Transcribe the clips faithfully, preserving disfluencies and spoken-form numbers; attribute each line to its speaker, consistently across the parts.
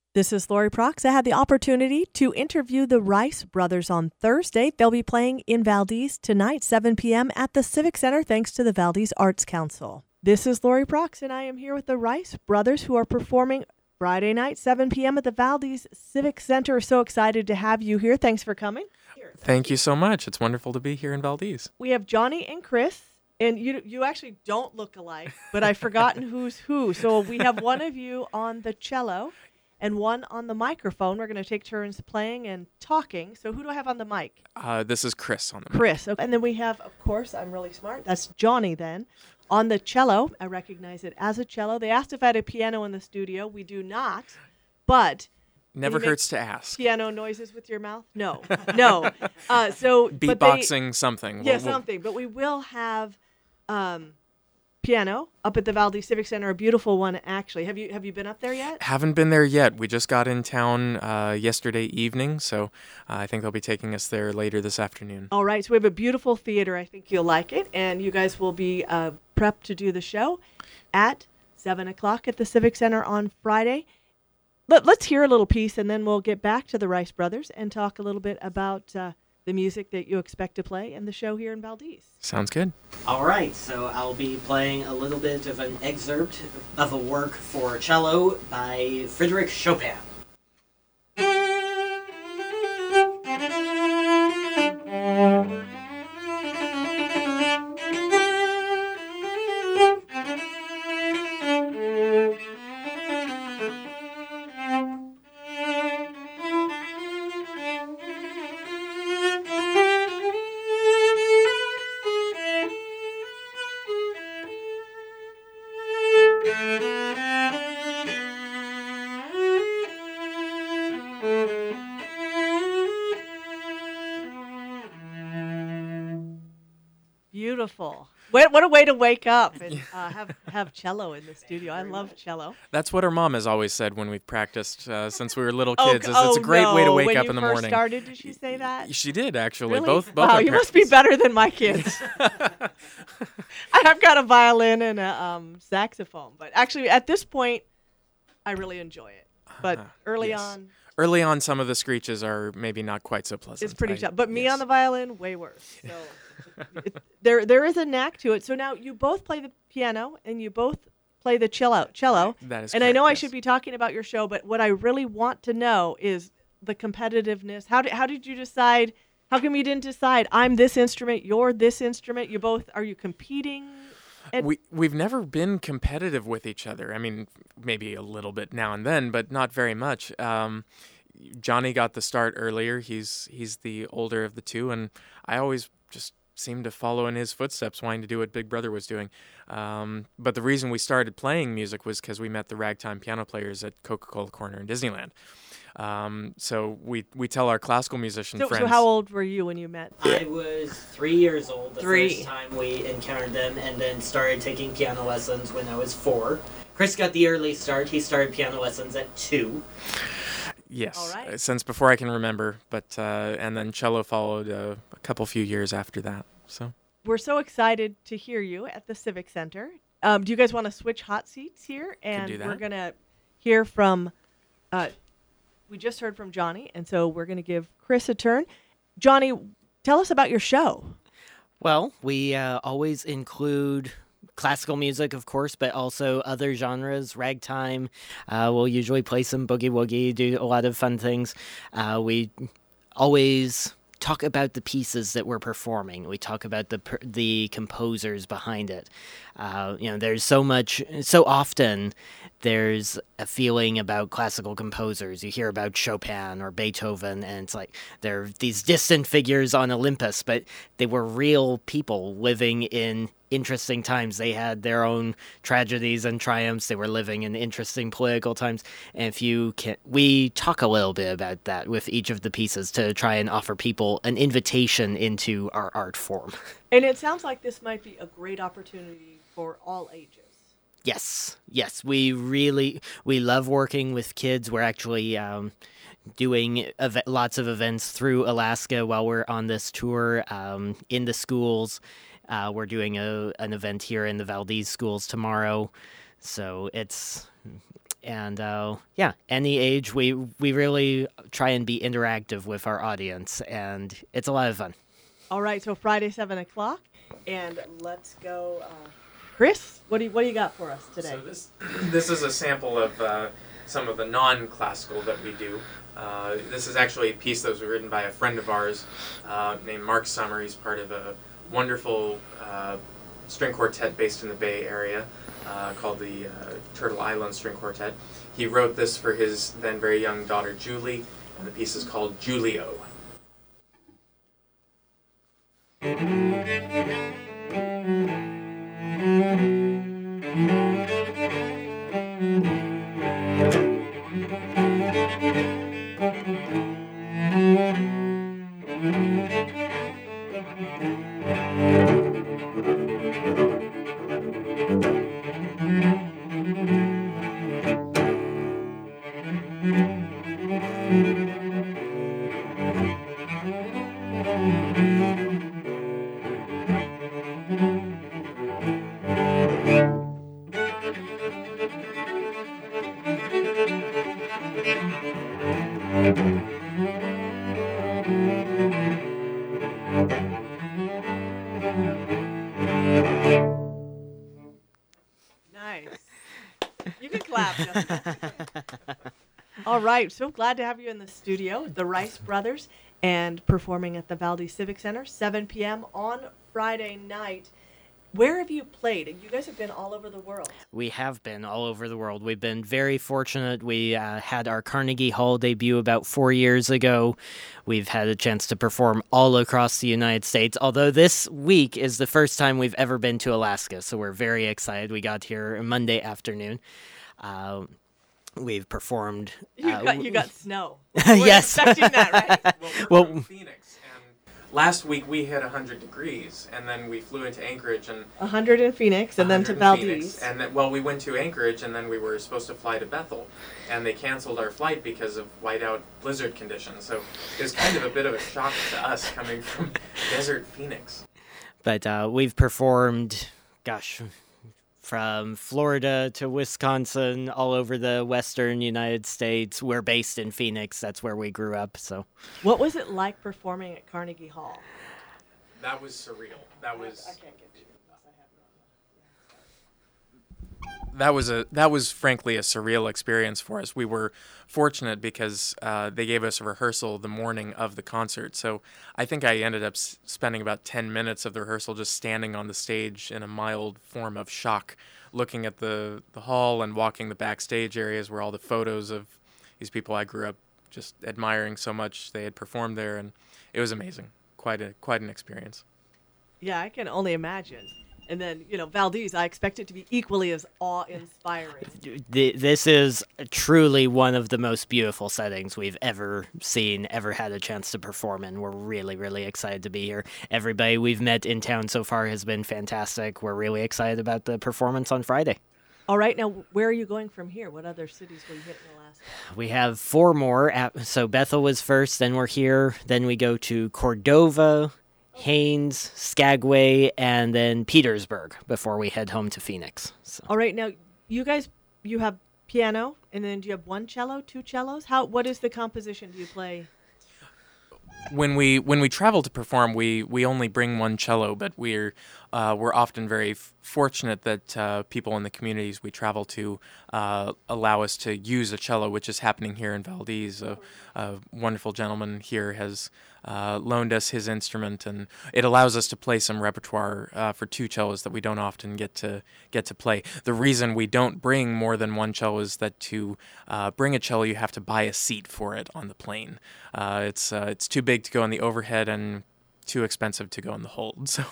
Speaker 1: This is Lori Prox. I had the opportunity to interview the Rice Brothers on Thursday. They'll be playing in Valdez tonight, seven p.m. at the Civic Center, thanks to the Valdez Arts Council. This is Lori Prox, and I am here with the Rice Brothers, who are performing Friday night, seven p.m. at the Valdez Civic Center. So excited to have you here. Thanks for coming.
Speaker 2: Thank you so much. It's wonderful to be here in Valdez.
Speaker 1: We have Johnny and Chris, and you you actually don't look alike, but I've forgotten who's who. So we have one of you on the cello and one on the microphone. We're going to take turns playing and talking. So who do I have on the mic?
Speaker 2: Uh, this is Chris on the mic.
Speaker 1: Chris. Okay. And then we have, of course, I'm really smart. That's Johnny then. On the cello, I recognize it as a cello. They asked if I had a piano in the studio. We do not, but...
Speaker 2: Never hurts to ask.
Speaker 1: Piano noises with your mouth? No. No. Uh, so
Speaker 2: Beatboxing
Speaker 1: they,
Speaker 2: something.
Speaker 1: Yeah,
Speaker 2: we'll, we'll...
Speaker 1: something. But we will have... Um, piano up at the Valdez Civic Center, a beautiful one actually. Have you have you been up there yet?
Speaker 2: Haven't been there yet. We just got in town uh, yesterday evening, so uh, I think they'll be taking us there later this afternoon.
Speaker 1: All right, so we have a beautiful theater. I think you'll like it, and you guys will be uh, prepped to do the show at seven o'clock at the Civic Center on Friday. Let, let's hear a little piece, and then we'll get back to the Rice Brothers and talk a little bit about uh, the music that you expect to play in the show here in Valdez.
Speaker 2: Sounds good.
Speaker 3: All right, so I'll be playing a little bit of an excerpt of a work for cello by Frédéric Chopin.
Speaker 1: Beautiful. What, what a way to wake up and uh, have have cello in the studio. I love cello.
Speaker 2: That's what our mom has always said when we've practiced uh, since we were little
Speaker 1: Oh,
Speaker 2: kids.
Speaker 1: g-
Speaker 2: is it's a
Speaker 1: oh,
Speaker 2: great way to
Speaker 1: no.
Speaker 2: wake
Speaker 1: When
Speaker 2: up
Speaker 1: you
Speaker 2: in the
Speaker 1: first
Speaker 2: morning.
Speaker 1: started, did she say that?
Speaker 2: She did actually.
Speaker 1: Really?
Speaker 2: Both both.
Speaker 1: Wow,
Speaker 2: our
Speaker 1: you
Speaker 2: parents.
Speaker 1: must be better than my kids. I've got a violin and a um, saxophone, but actually at this point, I really enjoy it. But
Speaker 2: Uh,
Speaker 1: early
Speaker 2: yes.
Speaker 1: on,
Speaker 2: Early on, some of the screeches are maybe not quite so pleasant.
Speaker 1: it's pretty
Speaker 2: I-
Speaker 1: tough. But me
Speaker 2: yes.
Speaker 1: on the violin, way worse. So it, there there is a knack to it. So now you both play the piano and you both play the cello. Cello.
Speaker 2: That is
Speaker 1: And I
Speaker 2: correct,
Speaker 1: know I
Speaker 2: yes.
Speaker 1: should be talking about your show, but what I really want to know is the competitiveness. How did how did you decide? How come you didn't decide I'm this instrument, you're this instrument? You both are you competing? And
Speaker 2: We we've never been competitive with each other. I mean, maybe a little bit now and then, but not very much. Um, Johnny got the start earlier. He's he's the older of the two, and I always just seemed to follow in his footsteps, wanting to do what Big Brother was doing. Um, but the reason we started playing music was because we met the ragtime piano players at Coca-Cola Corner in Disneyland. Um, so we we tell our classical musician
Speaker 1: so,
Speaker 2: friends.
Speaker 1: so how old were you when you met?
Speaker 3: I was three years old the
Speaker 1: Three.
Speaker 3: first time we encountered them, and then started taking piano lessons when I was four. Chris got the early start. He started piano lessons at two.
Speaker 2: Yes,
Speaker 1: All right.
Speaker 2: uh, since before I can remember, but uh, and then cello followed uh, a couple few years after that. So
Speaker 1: We're so excited to hear you at the Civic Center. Um, do you guys want to switch hot seats here? And
Speaker 2: do that.
Speaker 1: we're going to hear from, uh, we just heard from Johnny, and so we're going to give Chris a turn. Johnny, tell us about your show.
Speaker 3: Well, we uh, always include classical music, of course, but also other genres, ragtime. Uh, we'll usually play some boogie woogie, do a lot of fun things. Uh, we always talk about the pieces that we're performing. We talk about the per- the composers behind it. Uh, you know, there's so much, so often there's a feeling about classical composers. You hear about Chopin or Beethoven, and it's like they're these distant figures on Olympus, but they were real people living in interesting times. They had their own tragedies and triumphs. They were living in interesting political times. And if you can, we talk a little bit about that with each of the pieces to try and offer people an invitation into our art form.
Speaker 1: And it sounds like this might be a great opportunity for all ages.
Speaker 3: Yes, yes, we really, we love working with kids. We're actually um, doing ev- lots of events through Alaska while we're on this tour um, in the schools. Uh, we're doing a an event here in the Valdez schools tomorrow. So it's And uh, yeah, any age, we we really try and be interactive with our audience, and it's a lot of fun.
Speaker 1: All right, so Friday, seven o'clock, and let's go. Uh, Chris, what do you, what do you got for us today?
Speaker 2: So this this is a sample of uh, some of the non-classical that we do. Uh, this is actually a piece that was written by a friend of ours uh, named Mark Summer. He's part of a wonderful uh, string quartet based in the Bay Area uh, called the uh, Turtle Island String Quartet. He wrote this for his then very young daughter Julie, and the piece is called Julio.
Speaker 1: Nice. You can clap, Justin. All right, so glad to have you in the studio, the Rice Brothers, and performing at the Valdez Civic Center, seven p.m. on Friday night. Where have you played? You guys have been all over the world.
Speaker 3: We have been all over the world. We've been very fortunate. We uh, had our Carnegie Hall debut about four years ago. We've had a chance to perform all across the United States, although this week is the first time we've ever been to Alaska, so we're very excited. We got here Monday afternoon. Uh, we've performed...
Speaker 1: You,
Speaker 3: uh,
Speaker 1: got, you got snow.
Speaker 3: Yes.
Speaker 1: We're expecting that, right?
Speaker 2: Well, we're
Speaker 3: Well-
Speaker 2: from Phoenix, and last week we hit one hundred degrees, and then we flew into Anchorage and
Speaker 1: one hundred in Phoenix, and then to
Speaker 2: one hundred in
Speaker 1: Valdez.
Speaker 2: Phoenix, and then, well, we went to Anchorage, and then we were supposed to fly to Bethel, and they canceled our flight because of whiteout blizzard conditions. So it was kind of a bit of a shock to us coming from desert Phoenix.
Speaker 3: But uh, we've performed, gosh, from Florida to Wisconsin, all over the western United States. We're based in Phoenix. That's where we grew up. So
Speaker 1: What was it like performing at Carnegie Hall?
Speaker 2: That was surreal. That was
Speaker 1: I can't get you.
Speaker 2: that was a that was frankly a surreal experience for us. We were fortunate because uh, they gave us a rehearsal the morning of the concert. So I think I ended up s- spending about ten minutes of the rehearsal just standing on the stage in a mild form of shock, looking at the, the hall and walking the backstage areas where all the photos of these people I grew up just admiring so much, they had performed there, and it was amazing. Quite a quite an experience.
Speaker 1: Yeah, I can only imagine. And then, you know, Valdez, I expect it to be equally as awe-inspiring.
Speaker 3: th- this is truly one of the most beautiful settings we've ever seen, ever had a chance to perform in. We're really, really excited to be here. Everybody we've met in town so far has been fantastic. We're really excited about the performance on Friday.
Speaker 1: All right, now, where are you going from here? What other cities will you hit in Alaska?
Speaker 3: We have four more. At, so Bethel was first, then we're here. Then we go to Cordova, Haines, Skagway, and then Petersburg before we head home to Phoenix. So.
Speaker 1: All right, now, you guys, you have piano, and then do you have one cello, two cellos? How? What is the composition? Do you play?
Speaker 2: When we when we travel to perform, we, we only bring one cello, but we're uh, we're often very f- fortunate that uh, people in the communities we travel to uh, allow us to use a cello, which is happening here in Valdez. A, a wonderful gentleman here has uh, loaned us his instrument, and it allows us to play some repertoire uh, for two cellos that we don't often get to get to play. The reason we don't bring more than one cello is that to uh, bring a cello, you have to buy a seat for it on the plane. Uh, it's uh, it's too big to go in the overhead and too expensive to go in the hold. So.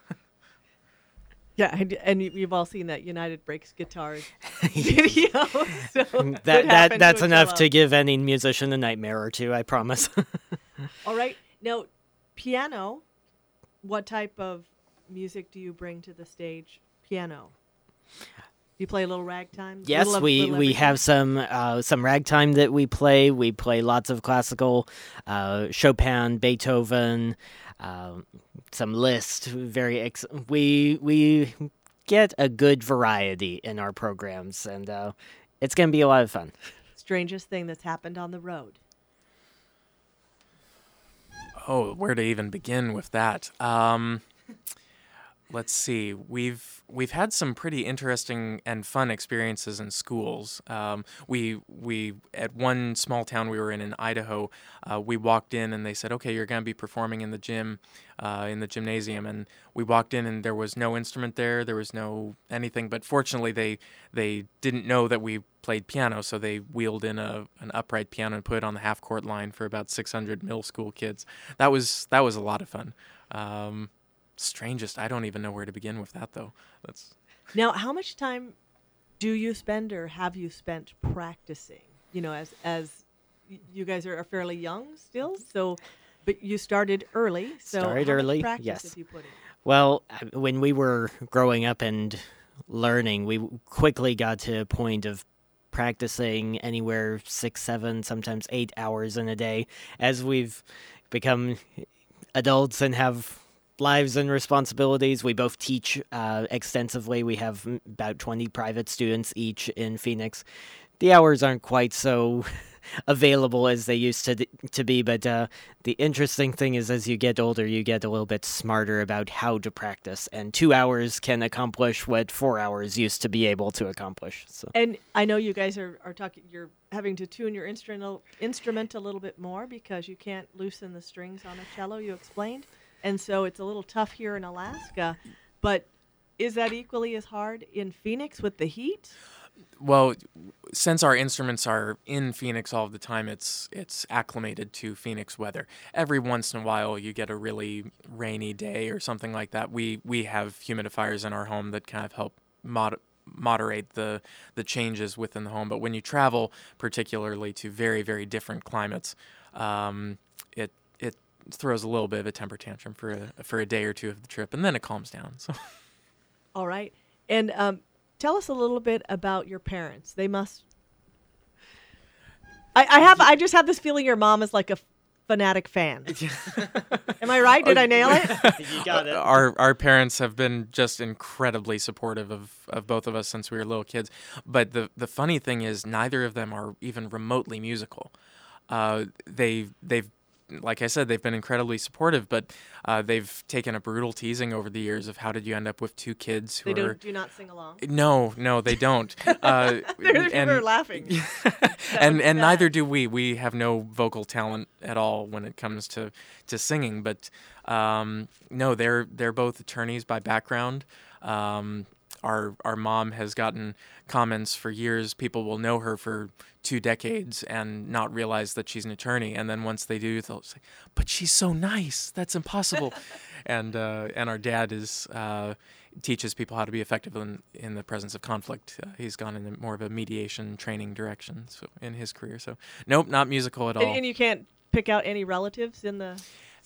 Speaker 1: Yeah, and, and you- you've all seen that United Breaks Guitars video. So
Speaker 3: That, that
Speaker 1: happened
Speaker 3: that's
Speaker 1: to a
Speaker 3: enough
Speaker 1: cello.
Speaker 3: to give any musician a nightmare or two, I promise.
Speaker 1: All right, now, piano, what type of music do you bring to the stage? Piano. You play a little ragtime?
Speaker 3: Yes,
Speaker 1: Little of-
Speaker 3: we,
Speaker 1: little
Speaker 3: we
Speaker 1: everything?
Speaker 3: have some uh, some ragtime that we play. We play lots of classical, uh, Chopin, Beethoven, uh, some Liszt. Very ex- we we get a good variety in our programs, and uh, it's going to be a lot of fun.
Speaker 1: Strangest thing that's happened on the road?
Speaker 2: Oh, where to even begin with that? Um, let's see. We've we've had some pretty interesting and fun experiences in schools. Um, we we at one small town we were in in Idaho, uh, we walked in and they said, "Okay, you're going to be performing in the gym, uh, in the gymnasium." And we walked in and there was no instrument there, there was no anything. But fortunately, they they didn't know that we played piano, so they wheeled in a an upright piano and put it on the half court line for about six hundred middle school kids. That was that was a lot of fun. Um, strangest, I don't even know where to begin with that though. That's
Speaker 1: Now, how much time do you spend or have you spent practicing? You know, as as y- you guys are, are fairly young still, so but you started early. So
Speaker 3: Started
Speaker 1: how much
Speaker 3: early,
Speaker 1: practice
Speaker 3: yes.
Speaker 1: have you put in?
Speaker 3: Well, uh, when we were growing up and learning, we quickly got to a point of practicing anywhere six, seven, sometimes eight hours in a day. As we've become adults and have lives and responsibilities, we both teach uh, extensively. We have mm, about twenty private students each in Phoenix. The hours aren't quite so available as they used to to be, but uh, the interesting thing is as you get older, you get a little bit smarter about how to practice, and two hours can accomplish what four hours used to be able to accomplish. So.
Speaker 1: And I know you guys are, are talking, you're having to tune your instrumental instrument a little bit more because you can't loosen the strings on a cello, you explained. And so it's a little tough here in Alaska. But is that equally as hard in Phoenix with the heat?
Speaker 2: Well, since our instruments are in Phoenix all the time, it's it's acclimated to Phoenix weather. Every once in a while, you get a really rainy day or something like that. We we have humidifiers in our home that kind of help mod- moderate the the changes within the home. But when you travel, particularly to very very different climates, um, it it throws a little bit of a temper tantrum for a for a day or two of the trip, and then it calms down. So,
Speaker 1: All right. And um, tell us a little bit about your parents. They must. I, I have. I just have this feeling your mom is like a fanatic fan. Am I right? Did I nail it?
Speaker 3: You got it.
Speaker 2: Our our parents have been just incredibly supportive of, of both of us since we were little kids. But the the funny thing is, neither of them are even remotely musical. Uh, they they've like I said, they've been incredibly supportive, but uh, they've taken a brutal teasing over the years of how did you end up with two kids who
Speaker 1: They
Speaker 2: are...
Speaker 1: don't do not sing along.
Speaker 2: No, no, they don't. Uh,
Speaker 1: They're, they're laughing.
Speaker 2: and
Speaker 1: was
Speaker 2: and
Speaker 1: bad.
Speaker 2: neither do we. We have no vocal talent at all when it comes to, to singing. But um, no, they're they're both attorneys by background. Um, our our mom has gotten comments for years. People will know her for two decades and not realize that she's an attorney. And then once they do, they'll say, "But she's so nice. That's impossible." and uh, and our dad is. Uh, teaches people how to be effective in, in the presence of conflict. Uh, he's gone in more of a mediation training direction so in his career. So, nope, not musical at all.
Speaker 1: And, and you can't pick out any relatives in the...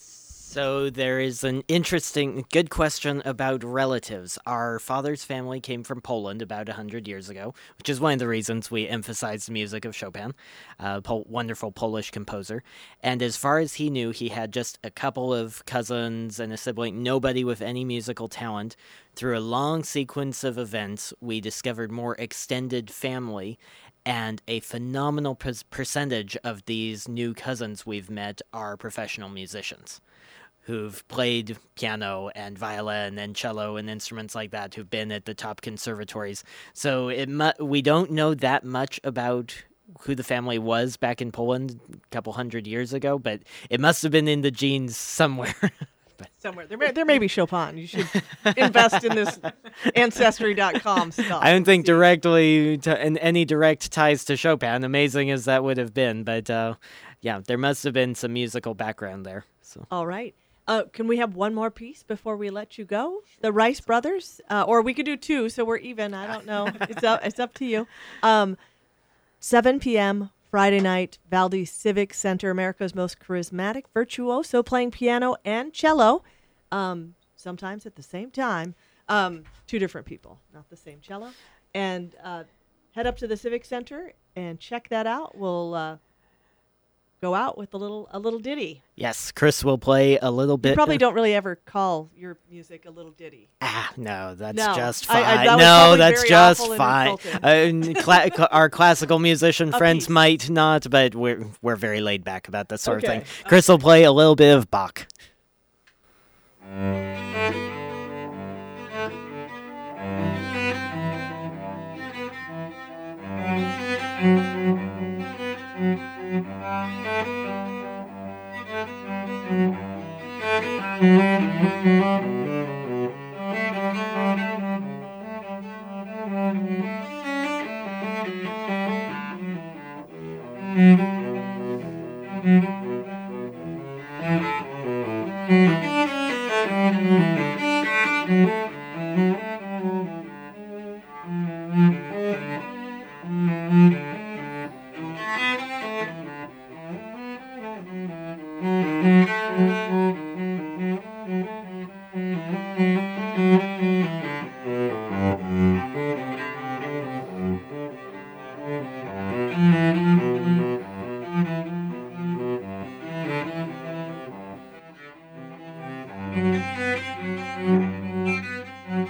Speaker 3: So there is an interesting, good question about relatives. Our father's family came from Poland about one hundred years ago, which is one of the reasons we emphasize the music of Chopin, a Pol- wonderful Polish composer. And as far as he knew, he had just a couple of cousins and a sibling, nobody with any musical talent. Through a long sequence of events, we discovered more extended family, and a phenomenal per- percentage of these new cousins we've met are professional musicians who've played piano and violin and cello and instruments like that, who've been at the top conservatories. So it mu- we don't know that much about who the family was back in Poland a couple hundred years ago, but it must have been in the genes somewhere.
Speaker 1: Somewhere. There may, there may be Chopin. You should invest in this Ancestry dot com stuff.
Speaker 3: I don't think directly to, in any direct ties to Chopin, amazing as that would have been, but uh, yeah, there must have been some musical background there. So.
Speaker 1: All right. Uh, can we have one more piece before we let you go? The Rice Brothers, uh, or we could do two, so we're even. I don't know. It's up. It's up to you. Um, seven p.m. Friday night, Valdez Civic Center, America's most charismatic virtuoso, playing piano and cello, um, sometimes at the same time. Um, two different people, not the same cello. And uh, head up to the Civic Center and check that out. We'll uh, go out with a little a little ditty.
Speaker 3: Yes, Chris will play a little bit.
Speaker 1: You probably don't really ever call your music a little ditty.
Speaker 3: Ah, no, that's
Speaker 1: No.
Speaker 3: just
Speaker 1: I-
Speaker 3: fine.
Speaker 1: I- that was
Speaker 3: no,
Speaker 1: probably
Speaker 3: that's
Speaker 1: very
Speaker 3: just
Speaker 1: awful and
Speaker 3: fine.
Speaker 1: insulting.
Speaker 3: Uh, cla- our classical musician
Speaker 1: A
Speaker 3: friends
Speaker 1: piece.
Speaker 3: might not, but we're we're very laid back about that sort
Speaker 1: Okay.
Speaker 3: of thing. Chris will play a little bit of Bach.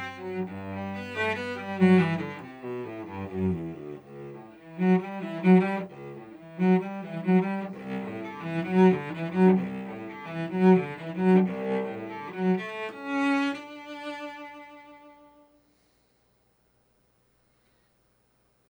Speaker 4: Thank you.